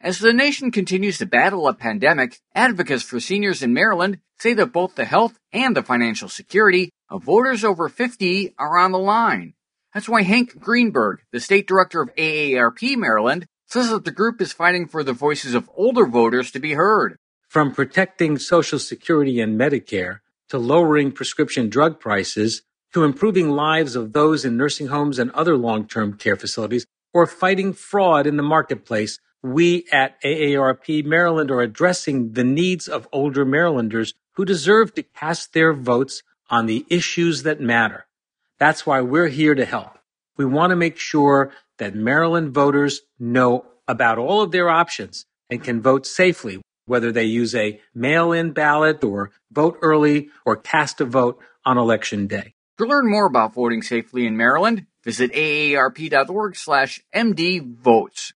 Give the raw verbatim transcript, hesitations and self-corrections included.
As the nation continues to battle a pandemic, advocates for seniors in Maryland say that both the health and the financial security of voters over fifty are on the line. That's why Hank Greenberg, the state director of A A R P Maryland, says that the group is fighting for the voices of older voters to be heard. From protecting Social Security and Medicare, to lowering prescription drug prices, to improving lives of those in nursing homes and other long-term care facilities, or fighting fraud in the marketplace, we at A A R P Maryland are addressing the needs of older Marylanders who deserve to cast their votes on the issues that matter. That's why we're here to help. We want to make sure that Maryland voters know about all of their options and can vote safely, whether they use a mail-in ballot or vote early or cast a vote on Election Day. To learn more about voting safely in Maryland, visit A A R P dot org slash M D votes.